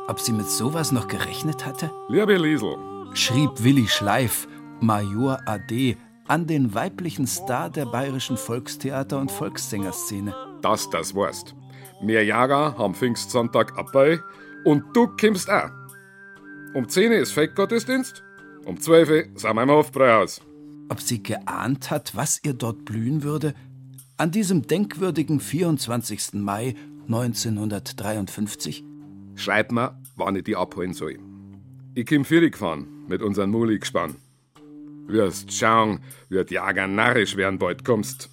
ob sie mit sowas noch gerechnet hatte? Liebe Liesl, schrieb Willi Schleif, Major AD, an den weiblichen Star der bayerischen Volkstheater- und Volkssängerszene. dass das weißt. Wir Jäger haben Pfingstsonntag abbei und du kommst auch. Um 10 Uhr ist Fettgottesdienst, um 12 Uhr sind wir im Hofbräuhaus. Ob sie geahnt hat, was ihr dort blühen würde? An diesem denkwürdigen 24. Mai 1953? Schreib mir, wann ich die abholen soll. Ich komm Fierig gefahren mit unserem Muli-Gespann. Wirst schauen, wird Jager narrisch werden, bald kommst.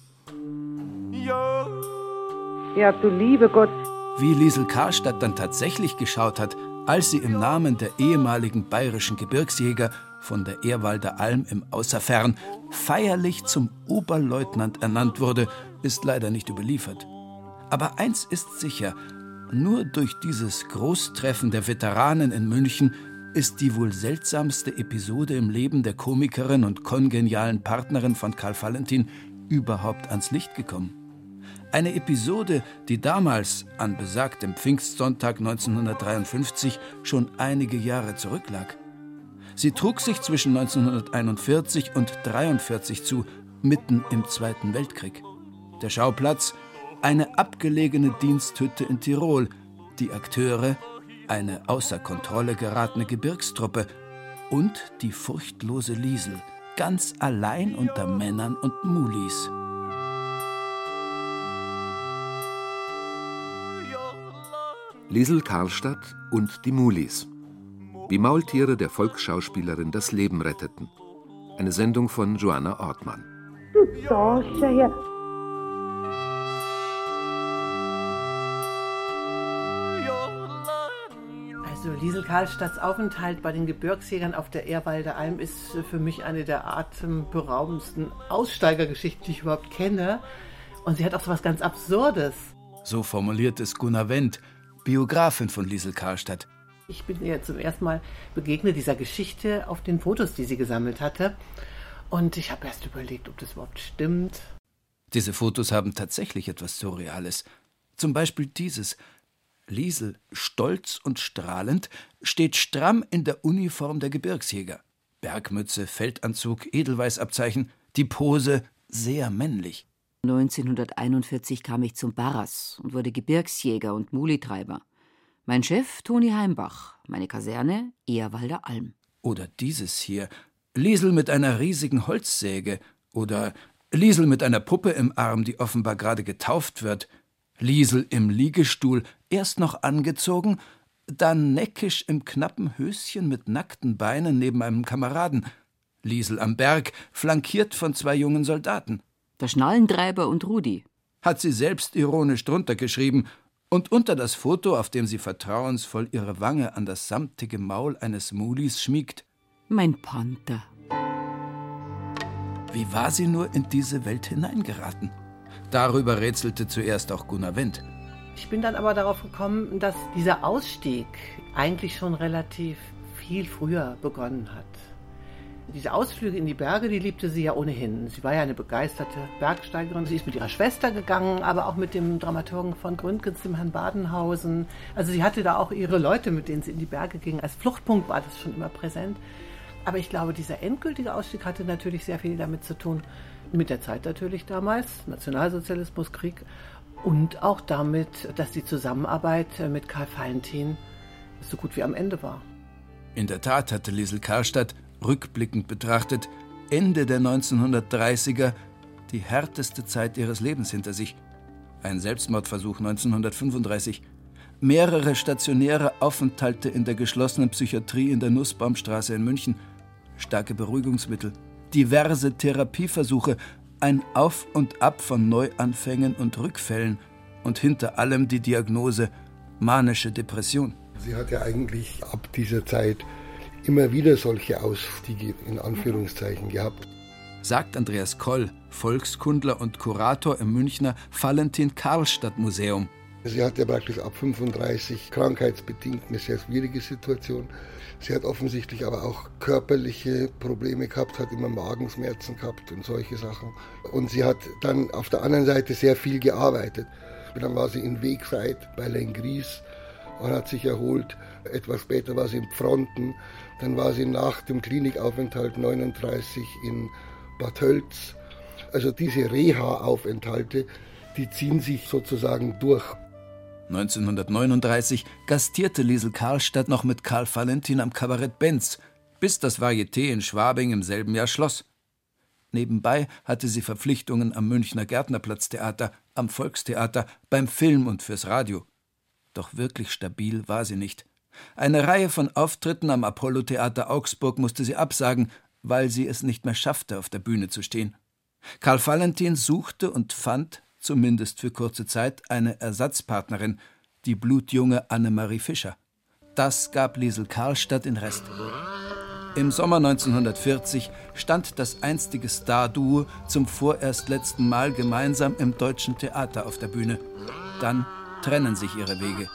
Ja, du liebe Gott. Wie Liesl Karlstadt dann tatsächlich geschaut hat, als sie im Namen der ehemaligen bayerischen Gebirgsjäger von der Ehrwalder Alm im Außerfern feierlich zum Oberleutnant ernannt wurde, ist leider nicht überliefert. Aber eins ist sicher, nur durch dieses Großtreffen der Veteranen in München ist die wohl seltsamste Episode im Leben der Komikerin und kongenialen Partnerin von Karl Valentin überhaupt ans Licht gekommen. Eine Episode, die damals, an besagtem Pfingstsonntag 1953, schon einige Jahre zurücklag. Sie trug sich zwischen 1941 und 1943 zu, mitten im Zweiten Weltkrieg. Der Schauplatz: eine abgelegene Diensthütte in Tirol, die Akteure: eine außer Kontrolle geratene Gebirgstruppe und die furchtlose Liesl, ganz allein unter Männern und Mulis. Liesl Karlstadt und die Mulis. Wie Maultiere der Volksschauspielerin das Leben retteten. Eine Sendung von Joanna Ortmann. Da, schau her. Also Liesl Karlstadts Aufenthalt bei den Gebirgsjägern auf der Ehrwalder Alm ist für mich eine der atemberaubendsten Aussteigergeschichten, die ich überhaupt kenne. Und sie hat auch so was ganz Absurdes. So formuliert es Gunnar Wendt, Biografin von Liesl Karlstadt. Ich bin ihr zum ersten Mal begegnet, dieser Geschichte, auf den Fotos, die sie gesammelt hatte. Und ich habe erst überlegt, ob das überhaupt stimmt. Diese Fotos haben tatsächlich etwas Surreales. Zum Beispiel dieses. Liesl, stolz und strahlend, steht stramm in der Uniform der Gebirgsjäger. Bergmütze, Feldanzug, Edelweißabzeichen, die Pose sehr männlich. 1941 kam ich zum Barras und wurde Gebirgsjäger und Mulitreiber. Mein Chef Toni Heimbach, meine Kaserne Ehrwalder Alm. Oder dieses hier, Liesl mit einer riesigen Holzsäge. Oder Liesl mit einer Puppe im Arm, die offenbar gerade getauft wird. Liesl im Liegestuhl, erst noch angezogen, dann neckisch im knappen Höschen mit nackten Beinen neben einem Kameraden. Liesl am Berg, flankiert von 2 jungen Soldaten. Der Schnallentreiber und Rudi. Hat sie selbst ironisch drunter geschrieben und unter das Foto, auf dem sie vertrauensvoll ihre Wange an das samtige Maul eines Mulis schmiegt. Mein Panther. Wie war sie nur in diese Welt hineingeraten? Darüber rätselte zuerst auch Gunnar Wendt. Ich bin dann aber darauf gekommen, dass dieser Ausstieg eigentlich schon relativ viel früher begonnen hat. Diese Ausflüge in die Berge, die liebte sie ja ohnehin. Sie war ja eine begeisterte Bergsteigerin. Sie ist mit ihrer Schwester gegangen, aber auch mit dem Dramaturgen von Gründgens, dem Herrn Badenhausen. Also sie hatte da auch ihre Leute, mit denen sie in die Berge ging. Als Fluchtpunkt war das schon immer präsent. Aber ich glaube, dieser endgültige Ausstieg hatte natürlich sehr viel damit zu tun, mit der Zeit natürlich damals, Nationalsozialismus, Krieg, und auch damit, dass die Zusammenarbeit mit Karl Valentin so gut wie am Ende war. In der Tat hatte Liesl Karlstadt, rückblickend betrachtet, Ende der 1930er die härteste Zeit ihres Lebens hinter sich. Ein Selbstmordversuch 1935, mehrere stationäre Aufenthalte in der geschlossenen Psychiatrie in der Nussbaumstraße in München, starke Beruhigungsmittel, diverse Therapieversuche, ein Auf und Ab von Neuanfängen und Rückfällen und hinter allem die Diagnose manische Depression. Sie hat ja eigentlich ab dieser Zeit immer wieder solche Ausstiege in Anführungszeichen gehabt. Sagt Andreas Koll, Volkskundler und Kurator im Münchner Valentin-Karlstadt-Museum. Sie hat ja praktisch ab 35 krankheitsbedingt eine sehr schwierige Situation. Sie hat offensichtlich aber auch körperliche Probleme gehabt, hat immer Magenschmerzen gehabt und solche Sachen. Und sie hat dann auf der anderen Seite sehr viel gearbeitet. Dann war sie in Wegscheid bei Lenggries und hat sich erholt. Etwas später war sie in Pfronten, dann war sie nach dem Klinikaufenthalt 39 in Bad Tölz. Also diese Reha-Aufenthalte, die ziehen sich sozusagen durch. 1939 gastierte Liesl Karlstadt noch mit Karl Valentin am Kabarett Benz, bis das Varieté in Schwabing im selben Jahr schloss. Nebenbei hatte sie Verpflichtungen am Münchner Gärtnerplatztheater, am Volkstheater, beim Film und fürs Radio. Doch wirklich stabil war sie nicht. Eine Reihe von Auftritten am Apollo-Theater Augsburg musste sie absagen, weil sie es nicht mehr schaffte, auf der Bühne zu stehen. Karl Valentin suchte und fand, zumindest für kurze Zeit, eine Ersatzpartnerin, die blutjunge Annemarie Fischer. Das gab Liesl Karlstadt den Rest. Im Sommer 1940 stand das einstige Star-Duo zum vorerst letzten Mal gemeinsam im Deutschen Theater auf der Bühne. Dann trennen sich ihre Wege.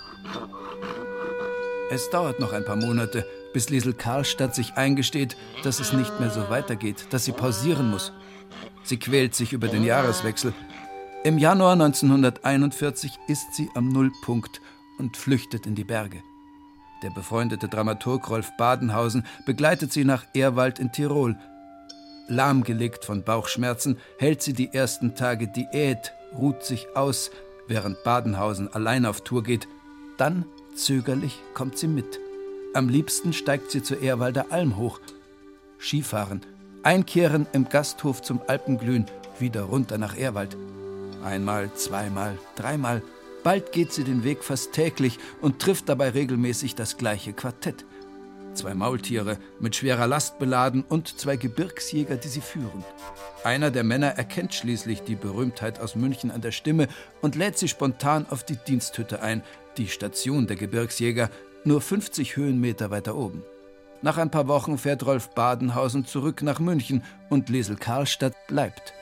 Es dauert noch ein paar Monate, bis Liesl Karlstadt sich eingesteht, dass es nicht mehr so weitergeht, dass sie pausieren muss. Sie quält sich über den Jahreswechsel. Im Januar 1941 ist sie am Nullpunkt und flüchtet in die Berge. Der befreundete Dramaturg Rolf Badenhausen begleitet sie nach Ehrwald in Tirol. Lahmgelegt von Bauchschmerzen hält sie die ersten Tage Diät, ruht sich aus, während Badenhausen allein auf Tour geht. Dann, zögerlich, kommt sie mit. Am liebsten steigt sie zur Ehrwalder Alm hoch. Skifahren, einkehren im Gasthof zum Alpenglühen, wieder runter nach Ehrwald. Einmal, zweimal, dreimal. Bald geht sie den Weg fast täglich und trifft dabei regelmäßig das gleiche Quartett. 2 Maultiere, mit schwerer Last beladen und 2 Gebirgsjäger, die sie führen. Einer der Männer erkennt schließlich die Berühmtheit aus München an der Stimme und lädt sie spontan auf die Diensthütte ein, die Station der Gebirgsjäger, nur 50 Höhenmeter weiter oben. Nach ein paar Wochen fährt Rolf Badenhausen zurück nach München und Liesl Karlstadt bleibt.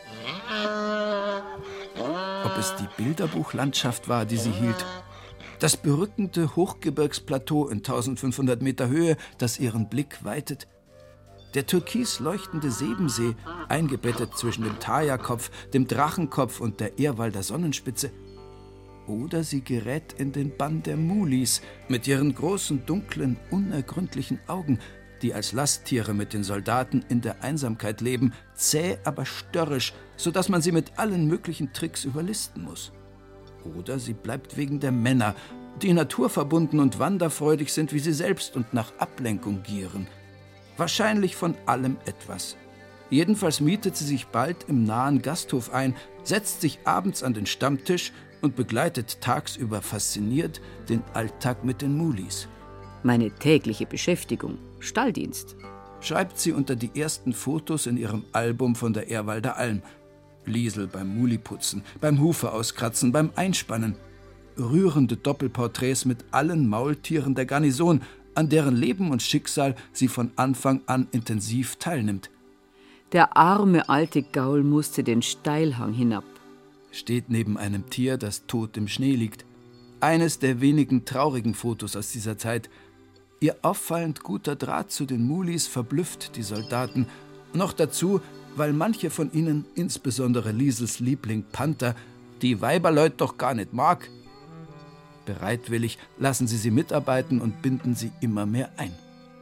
Ob es die Bilderbuchlandschaft war, die sie hielt? Das berückende Hochgebirgsplateau in 1500 Meter Höhe, das ihren Blick weitet? Der türkis leuchtende Sebensee, eingebettet zwischen dem Thaya-Kopf, dem Drachenkopf und der Ehrwalder Sonnenspitze? Oder sie gerät in den Bann der Mulis mit ihren großen, dunklen, unergründlichen Augen, die als Lasttiere mit den Soldaten in der Einsamkeit leben, zäh, aber störrisch, sodass man sie mit allen möglichen Tricks überlisten muss. Oder sie bleibt wegen der Männer, die naturverbunden und wanderfreudig sind wie sie selbst und nach Ablenkung gieren. Wahrscheinlich von allem etwas. Jedenfalls mietet sie sich bald im nahen Gasthof ein, setzt sich abends an den Stammtisch und begleitet tagsüber fasziniert den Alltag mit den Mulis. Meine tägliche Beschäftigung, Stalldienst, schreibt sie unter die ersten Fotos in ihrem Album von der Ehrwalder Alm. Liesl beim Muliputzen, beim Hufe auskratzen, beim Einspannen. Rührende Doppelporträts mit allen Maultieren der Garnison, an deren Leben und Schicksal sie von Anfang an intensiv teilnimmt. Der arme alte Gaul musste den Steilhang hinab. Steht neben einem Tier, das tot im Schnee liegt. Eines der wenigen traurigen Fotos aus dieser Zeit. Ihr auffallend guter Draht zu den Mulis verblüfft die Soldaten. Noch dazu, weil manche von ihnen, insbesondere Liesels Liebling Panther, die Weiberleut doch gar nicht mag. Bereitwillig lassen sie mitarbeiten und binden sie immer mehr ein.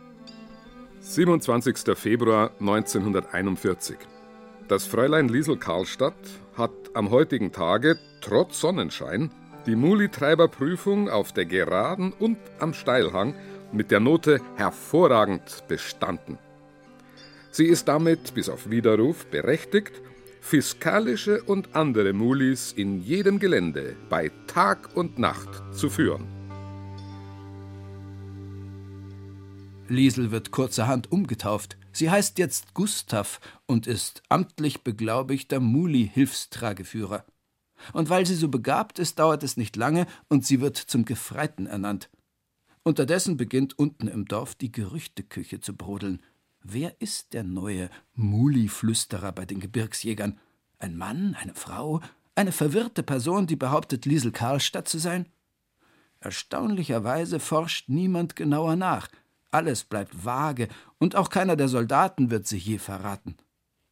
27. Februar 1941. Das Fräulein Liesl Karlstadt hat am heutigen Tage, trotz Sonnenschein, die Mulitreiberprüfung auf der Geraden und am Steilhang mit der Note hervorragend bestanden. Sie ist damit, bis auf Widerruf, berechtigt, fiskalische und andere Mulis in jedem Gelände bei Tag und Nacht zu führen. Liesl wird kurzerhand umgetauft. Sie heißt jetzt Gustav und ist amtlich beglaubigter Muli-Hilfstrageführer. Und weil sie so begabt ist, dauert es nicht lange und sie wird zum Gefreiten ernannt. Unterdessen beginnt unten im Dorf die Gerüchteküche zu brodeln. Wer ist der neue Muli-Flüsterer bei den Gebirgsjägern? Ein Mann, eine Frau, eine verwirrte Person, die behauptet, Liesl Karlstadt zu sein? Erstaunlicherweise forscht niemand genauer nach. Alles bleibt vage und auch keiner der Soldaten wird sich je verraten.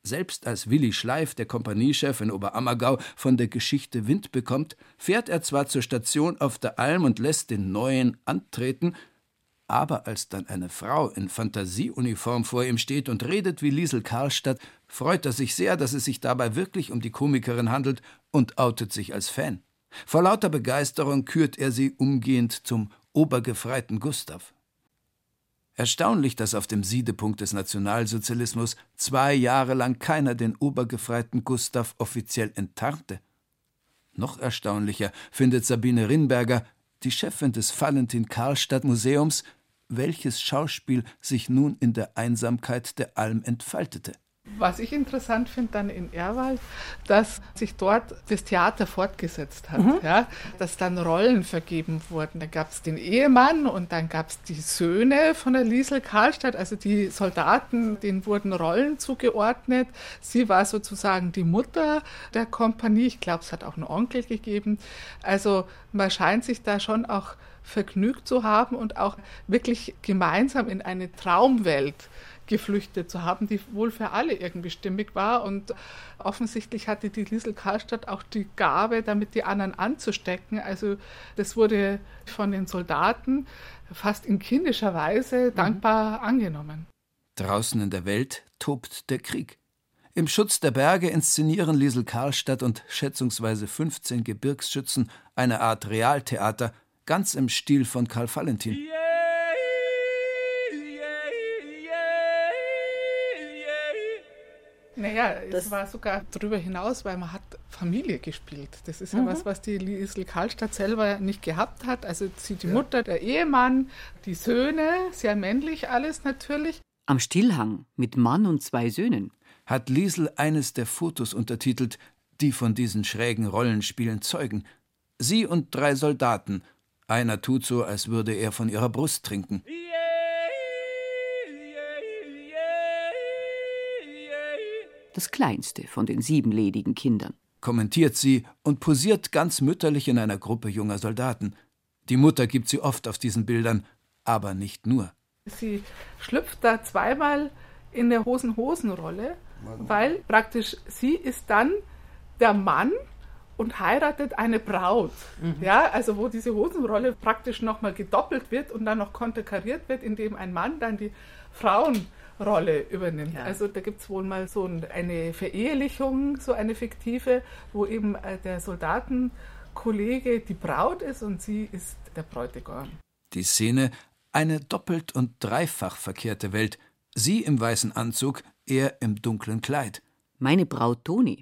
Selbst als Willi Schleif, der Kompaniechef in Oberammergau, von der Geschichte Wind bekommt, fährt er zwar zur Station auf der Alm und lässt den Neuen antreten, aber als dann eine Frau in Fantasieuniform vor ihm steht und redet wie Liesl Karlstadt, freut er sich sehr, dass es sich dabei wirklich um die Komikerin handelt und outet sich als Fan. Vor lauter Begeisterung kürt er sie umgehend zum obergefreiten Gustav. Erstaunlich, dass auf dem Siedepunkt des Nationalsozialismus 2 Jahre lang keiner den obergefreiten Gustav offiziell enttarnte. Noch erstaunlicher findet Sabine Rinberger, die Chefin des Valentin-Karlstadt-Museums, welches Schauspiel sich nun in der Einsamkeit der Alm entfaltete. Was ich interessant finde dann in Ehrwald, dass sich dort das Theater fortgesetzt hat, ja, dass dann Rollen vergeben wurden. Da gab es den Ehemann und dann gab es die Söhne von der Liesl Karlstadt, also die Soldaten, denen wurden Rollen zugeordnet. Sie war sozusagen die Mutter der Kompanie. Ich glaube, es hat auch einen Onkel gegeben. Also man scheint sich da schon auch vergnügt zu haben und auch wirklich gemeinsam in eine Traumwelt geflüchtet zu haben, die wohl für alle irgendwie stimmig war. Und offensichtlich hatte die Liesl Karlstadt auch die Gabe, damit die anderen anzustecken. Also das wurde von den Soldaten fast in kindischer Weise dankbar angenommen. Draußen in der Welt tobt der Krieg. Im Schutz der Berge inszenieren Liesl Karlstadt und schätzungsweise 15 Gebirgsschützen eine Art Realtheater, ganz im Stil von Karl Valentin. Naja, es war sogar darüber hinaus, weil man hat Familie gespielt. Das ist ja was die Liesl Karlstadt selber nicht gehabt hat. Also sie, die Mutter, der Ehemann, die Söhne, sehr männlich alles natürlich. Am Stillhang mit Mann und 2 Söhnen hat Liesl eines der Fotos untertitelt, die von diesen schrägen Rollenspielen zeugen. Sie und 3 Soldaten. Einer tut so, als würde er von ihrer Brust trinken. das kleinste von den 7 ledigen Kindern. Kommentiert sie und posiert ganz mütterlich in einer Gruppe junger Soldaten. Die Mutter gibt sie oft auf diesen Bildern, aber nicht nur. Sie schlüpft da zweimal in der Hosen-Hosen-Rolle, weil praktisch sie ist dann der Mann und heiratet eine Braut. Ja, also wo diese Hosenrolle praktisch nochmal gedoppelt wird und dann noch konterkariert wird, indem ein Mann dann die Frauenrolle übernimmt. Ja. Also da gibt es wohl mal so eine Verehelichung, so eine fiktive, wo eben der Soldatenkollege die Braut ist und sie ist der Bräutigam. Die Szene, eine doppelt und dreifach verkehrte Welt. Sie im weißen Anzug, er im dunklen Kleid. Meine Braut Toni.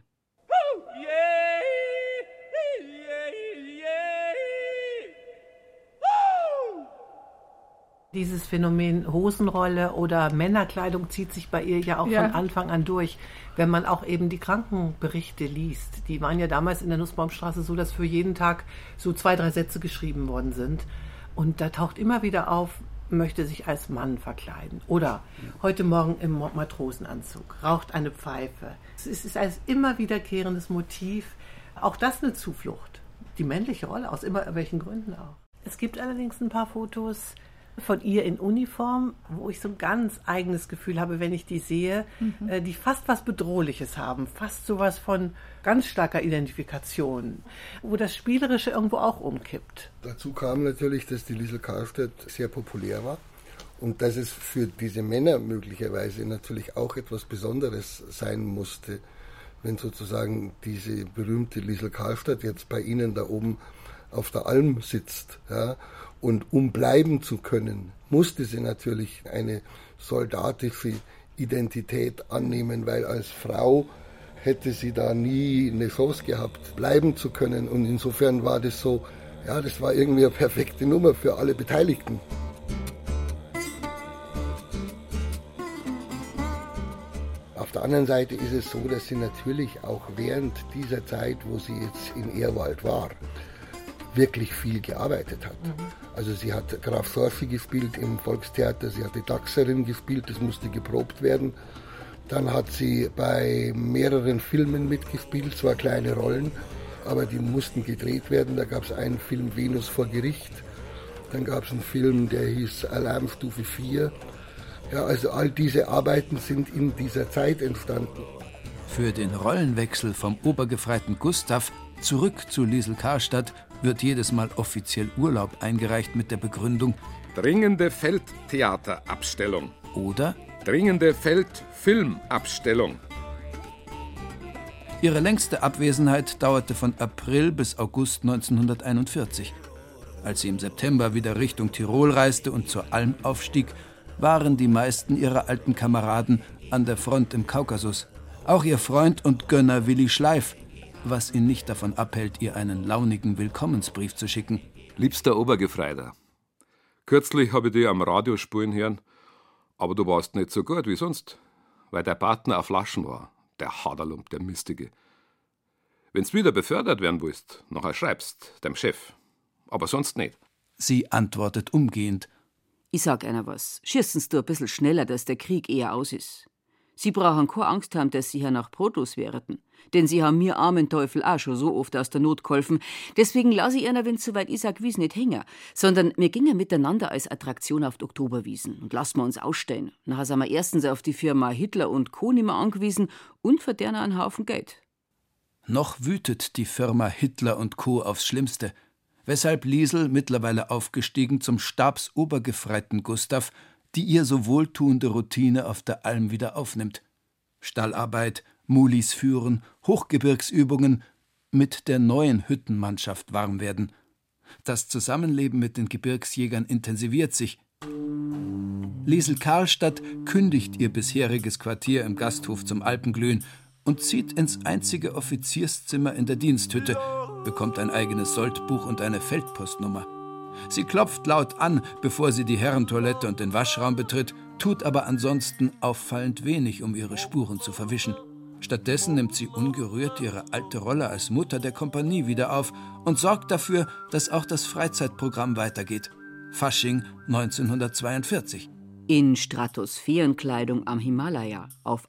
Dieses Phänomen Hosenrolle oder Männerkleidung zieht sich bei ihr ja auch von Anfang an durch. Wenn man auch eben die Krankenberichte liest, die waren ja damals in der Nussbaumstraße so, dass für jeden Tag so 2, 3 Sätze geschrieben worden sind. Und da taucht immer wieder auf, möchte sich als Mann verkleiden. Oder heute Morgen im Matrosenanzug, raucht eine Pfeife. Es ist ein immer wiederkehrendes Motiv. Auch das eine Zuflucht. Die männliche Rolle, aus immer welchen Gründen auch. Es gibt allerdings ein paar Fotos von ihr in Uniform, wo ich so ein ganz eigenes Gefühl habe, wenn ich die sehe, die fast was Bedrohliches haben, fast sowas von ganz starker Identifikation, wo das Spielerische irgendwo auch umkippt. Dazu kam natürlich, dass die Liesl Karlstadt sehr populär war und dass es für diese Männer möglicherweise natürlich auch etwas Besonderes sein musste, wenn sozusagen diese berühmte Liesl Karlstadt jetzt bei Ihnen da oben auf der Alm sitzt, ja. Und um bleiben zu können, musste sie natürlich eine soldatische Identität annehmen, weil als Frau hätte sie da nie eine Chance gehabt, bleiben zu können. Und insofern war das so, ja, das war irgendwie eine perfekte Nummer für alle Beteiligten. Auf der anderen Seite ist es so, dass sie natürlich auch während dieser Zeit, wo sie jetzt in Ehrwald war, wirklich viel gearbeitet hat. Also sie hat Graf Sorfi gespielt im Volkstheater, sie hat die Dachserin gespielt, das musste geprobt werden. Dann hat sie bei mehreren Filmen mitgespielt, zwar kleine Rollen, aber die mussten gedreht werden. Da gab es einen Film Venus vor Gericht, dann gab es einen Film, der hieß Alarmstufe 4. Ja, also all diese Arbeiten sind in dieser Zeit entstanden. Für den Rollenwechsel vom obergefreiten Gustav zurück zu Liesl Karlstadt wird jedes Mal offiziell Urlaub eingereicht mit der Begründung dringende Feldtheaterabstellung oder dringende Feldfilmabstellung. Ihre längste Abwesenheit dauerte von April bis August 1941. Als sie im September wieder Richtung Tirol reiste und zur Alm aufstieg, waren die meisten ihrer alten Kameraden an der Front im Kaukasus. Auch ihr Freund und Gönner Willi Schleif, was ihn nicht davon abhält, ihr einen launigen Willkommensbrief zu schicken. Liebster Obergefreiter, Kürzlich habe ich dich am Radio spulen hören, aber du warst nicht so gut wie sonst, weil der Partner auf Flaschen war, der Haderlump, der Mistige. Wenn's wieder befördert werden willst, nachher schreibst, dem Chef. Aber sonst nicht. Sie antwortet umgehend. Ich sag einer was, schießen's du ein bisschen schneller, dass der Krieg eher aus ist. Sie brauchen keine Angst haben, dass sie hier nach Brotlos wären. Denn sie haben mir armen Teufel auch schon so oft aus der Not geholfen. Deswegen lasse ich einer, wenn's soweit ist, sag Wies nicht hängen. Sondern wir gingen miteinander als Attraktion auf die Oktoberwiesen und lassen wir uns ausstellen. Nachher sind wir erstens auf die Firma Hitler und Co. nicht mehr angewiesen und verdienen einen Haufen Geld. Noch wütet die Firma Hitler und Co. aufs Schlimmste, weshalb Liesl, mittlerweile aufgestiegen zum Stabsobergefreiten Gustav, die ihr so wohltuende Routine auf der Alm wieder aufnimmt. Stallarbeit, Mulis führen, Hochgebirgsübungen, mit der neuen Hüttenmannschaft warm werden. Das Zusammenleben mit den Gebirgsjägern intensiviert sich. Liesl Karlstadt kündigt ihr bisheriges Quartier im Gasthof zum Alpenglühen und zieht ins einzige Offizierszimmer in der Diensthütte, bekommt ein eigenes Soldbuch und eine Feldpostnummer. Sie klopft laut an, bevor sie die Herrentoilette und den Waschraum betritt, tut aber ansonsten auffallend wenig, um ihre Spuren zu verwischen. Stattdessen nimmt sie ungerührt ihre alte Rolle als Mutter der Kompanie wieder auf und sorgt dafür, dass auch das Freizeitprogramm weitergeht. Fasching 1942. In Stratosphärenkleidung am Himalaya auf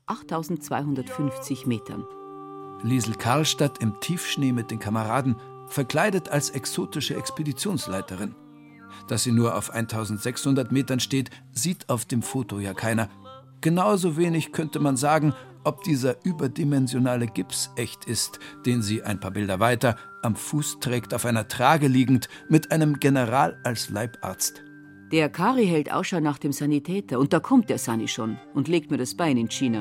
8250 Metern. Liesl Karlstadt im Tiefschnee mit den Kameraden, verkleidet als exotische Expeditionsleiterin. Dass sie nur auf 1600 Metern steht, sieht auf dem Foto ja keiner. Genauso wenig könnte man sagen, ob dieser überdimensionale Gips echt ist, den sie ein paar Bilder weiter am Fuß trägt, auf einer Trage liegend, mit einem General als Leibarzt. Der Kari hält Ausschau nach dem Sanitäter und da kommt der Sani schon und legt mir das Bein in China.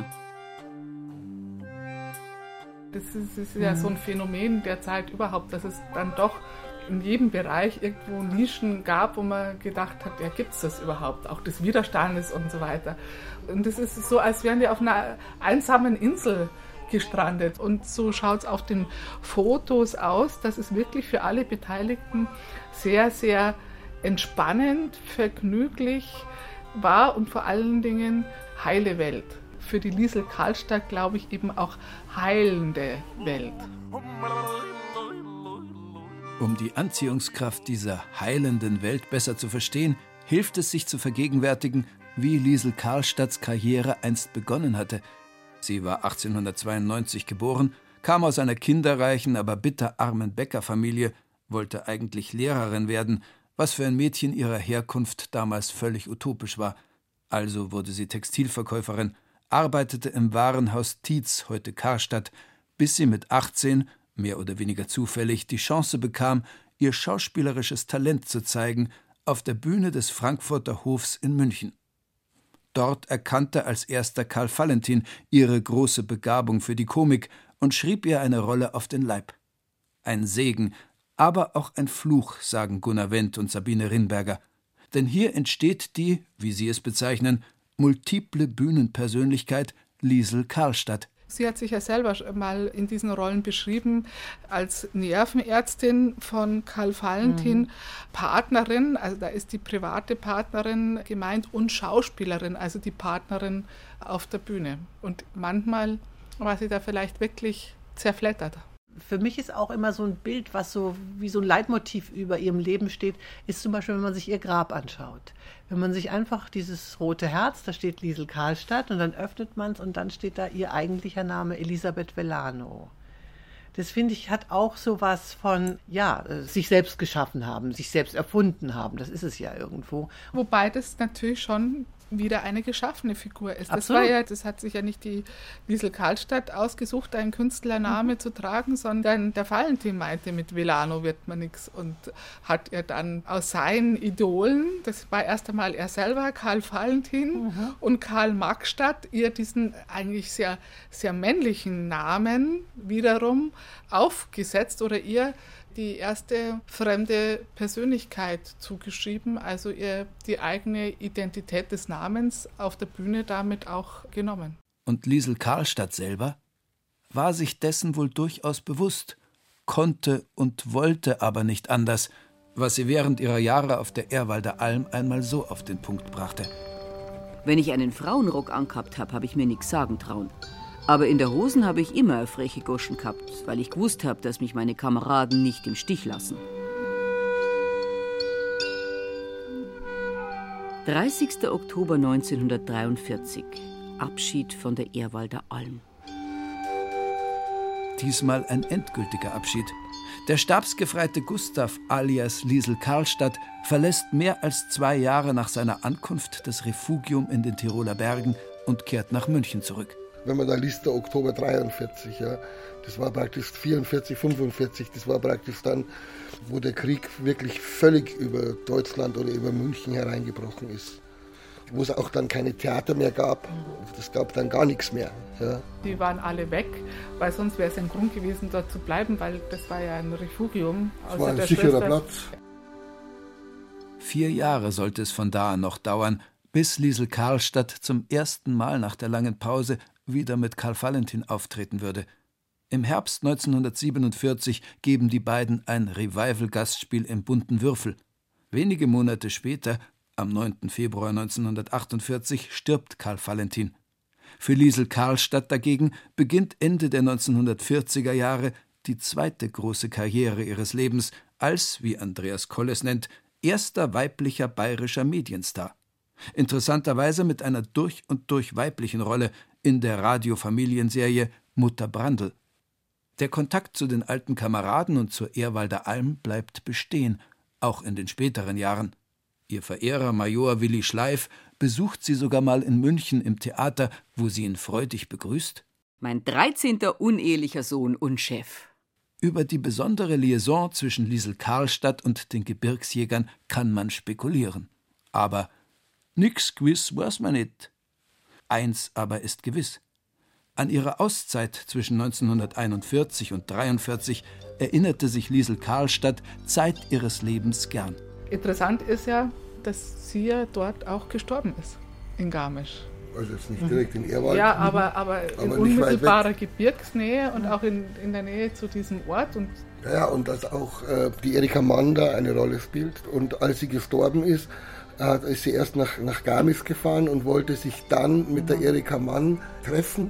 Das ist ja so ein Phänomen der Zeit überhaupt, dass es dann doch in jedem Bereich irgendwo Nischen gab, wo man gedacht hat, ja, gibt's das überhaupt? Auch des Widerstandes und so weiter. Und es ist so, als wären die auf einer einsamen Insel gestrandet. Und so schaut es auf den Fotos aus, dass es wirklich für alle Beteiligten sehr, sehr entspannend, vergnüglich war und vor allen Dingen heile Welt. Für die Liesl Karlstadt, glaube ich, eben auch heilende Welt. Um die Anziehungskraft dieser heilenden Welt besser zu verstehen, hilft es sich zu vergegenwärtigen, wie Liesl Karlstadts Karriere einst begonnen hatte. Sie war 1892 geboren, kam aus einer kinderreichen, aber bitterarmen Bäckerfamilie, wollte eigentlich Lehrerin werden, was für ein Mädchen ihrer Herkunft damals völlig utopisch war. Also wurde sie Textilverkäuferin, arbeitete im Warenhaus Tietz, heute Karstadt, bis sie mit 18, mehr oder weniger zufällig, die Chance bekam, ihr schauspielerisches Talent zu zeigen auf der Bühne des Frankfurter Hofs in München. Dort erkannte als erster Karl Valentin ihre große Begabung für die Komik und schrieb ihr eine Rolle auf den Leib. Ein Segen, aber auch ein Fluch, sagen Gunnar Wendt und Sabine Rinberger. Denn hier entsteht die, wie sie es bezeichnen, multiple Bühnenpersönlichkeit Liesl Karlstadt. Sie hat sich ja selber mal in diesen Rollen beschrieben als Nervenärztin von Karl Valentin, Partnerin, also da ist die private Partnerin gemeint, und Schauspielerin, also die Partnerin auf der Bühne. Und manchmal war sie da vielleicht wirklich zerfleddert. Für mich ist auch immer so ein Bild, was so wie so ein Leitmotiv über ihrem Leben steht, ist zum Beispiel, wenn man sich ihr Grab anschaut. Wenn man sich einfach dieses rote Herz, da steht Liesl Karlstadt und dann öffnet man es und dann steht da ihr eigentlicher Name Elisabeth Velano. Das, finde ich, hat auch so was von, ja, sich selbst geschaffen haben, sich selbst erfunden haben. Das ist es ja irgendwo. Wobei das natürlich schon wieder eine geschaffene Figur ist. Absolut. Das hat sich ja nicht die Liesl Karlstadt ausgesucht, einen Künstlername zu tragen, sondern der Valentin meinte, mit Velano wird man nichts und hat er dann aus seinen Idolen, das war erst einmal er selber, Karl Valentin und Karl Marxstadt, ihr diesen eigentlich sehr, sehr männlichen Namen wiederum aufgesetzt oder ihr die erste fremde Persönlichkeit zugeschrieben, also ihr die eigene Identität des Namens auf der Bühne damit auch genommen. Und Liesl Karlstadt selber war sich dessen wohl durchaus bewusst, konnte und wollte aber nicht anders, was sie während ihrer Jahre auf der Ehrwalder Alm einmal so auf den Punkt brachte. Wenn ich einen Frauenrock angehabt habe ich mir nichts sagen trauen. Aber in der Hosen habe ich immer eine freche Goschen gehabt, weil ich gewusst habe, dass mich meine Kameraden nicht im Stich lassen. 30. Oktober 1943. Abschied von der Ehrwalder Alm. Diesmal ein endgültiger Abschied. Der Stabsgefreite Gustav alias Liesl Karlstadt verlässt mehr als 2 Jahre nach seiner Ankunft das Refugium in den Tiroler Bergen und kehrt nach München zurück. Wenn man da liest, der Oktober 43, ja, das war praktisch 44, 45, das war praktisch dann, wo der Krieg wirklich völlig über Deutschland oder über München hereingebrochen ist. Wo es auch dann keine Theater mehr gab, es gab dann gar nichts mehr. Ja. Die waren alle weg, weil sonst wäre es ein Grund gewesen, dort zu bleiben, weil das war ja ein Refugium. Es war ein sicherer Platz. 4 Jahre sollte es von da an noch dauern, bis Liesl Karlstadt zum ersten Mal nach der langen Pause wieder mit Karl Valentin auftreten würde. Im Herbst 1947 geben die beiden ein Revival-Gastspiel im Bunten Würfel. Wenige Monate später, am 9. Februar 1948, stirbt Karl Valentin. Für Liesl Karlstadt dagegen beginnt Ende der 1940er Jahre die zweite große Karriere ihres Lebens als, wie Andreas Koll es nennt, erster weiblicher bayerischer Medienstar. Interessanterweise mit einer durch und durch weiblichen Rolle in der Radio-Familienserie Mutter Brandl. Der Kontakt zu den alten Kameraden und zur Ehrwalder Alm bleibt bestehen, auch in den späteren Jahren. Ihr Verehrer Major Willi Schleif besucht sie sogar mal in München im Theater, wo sie ihn freudig begrüßt. Mein 13. unehelicher Sohn und Chef. Über die besondere Liaison zwischen Liesl Karlstadt und den Gebirgsjägern kann man spekulieren. Aber nix gewiss weiß man nicht. Eins aber ist gewiss. An ihre Auszeit zwischen 1941 und 1943 erinnerte sich Liesl Karlstadt Zeit ihres Lebens gern. Interessant ist ja, dass sie ja dort auch gestorben ist, in Garmisch. Also jetzt nicht direkt in Ehrwald. Ja, aber in unmittelbarer Gebirgsnähe und auch in der Nähe zu diesem Ort. Und ja, und dass auch die Erika Mann da eine Rolle spielt. Und als sie gestorben ist sie erst nach Garmisch gefahren und wollte sich dann mit der Erika Mann treffen.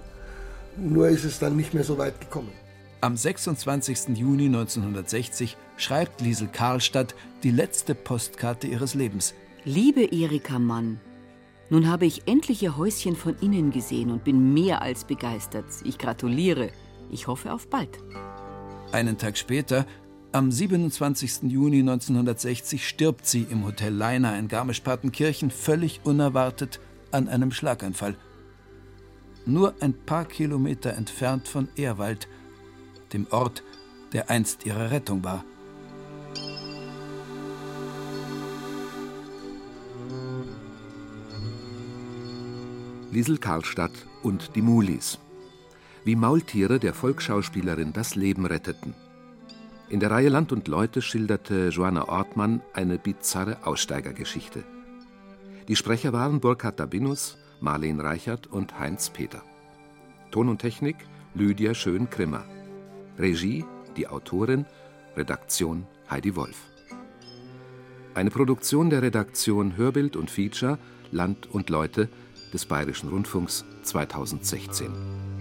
Nur ist es dann nicht mehr so weit gekommen. Am 26. Juni 1960 schreibt Liesl Karlstadt die letzte Postkarte ihres Lebens. Liebe Erika Mann, nun habe ich endlich Ihr Häuschen von innen gesehen und bin mehr als begeistert. Ich gratuliere. Ich hoffe auf bald. Einen Tag später, am 27. Juni 1960, stirbt sie im Hotel Leina in Garmisch-Partenkirchen völlig unerwartet an einem Schlaganfall. Nur ein paar Kilometer entfernt von Ehrwald, dem Ort, der einst ihre Rettung war. Liesl Karlstadt und die Mulis. Wie Maultiere der Volksschauspielerin das Leben retteten. In der Reihe Land und Leute schilderte Joanna Ortmann eine bizarre Aussteigergeschichte. Die Sprecher waren Burkhard Dabinus, Marleen Reichert und Heinz Peter. Ton und Technik Lydia Schön-Krimmer. Regie, die Autorin, Redaktion Heidi Wolf. Eine Produktion der Redaktion Hörbild und Feature Land und Leute des Bayerischen Rundfunks 2016.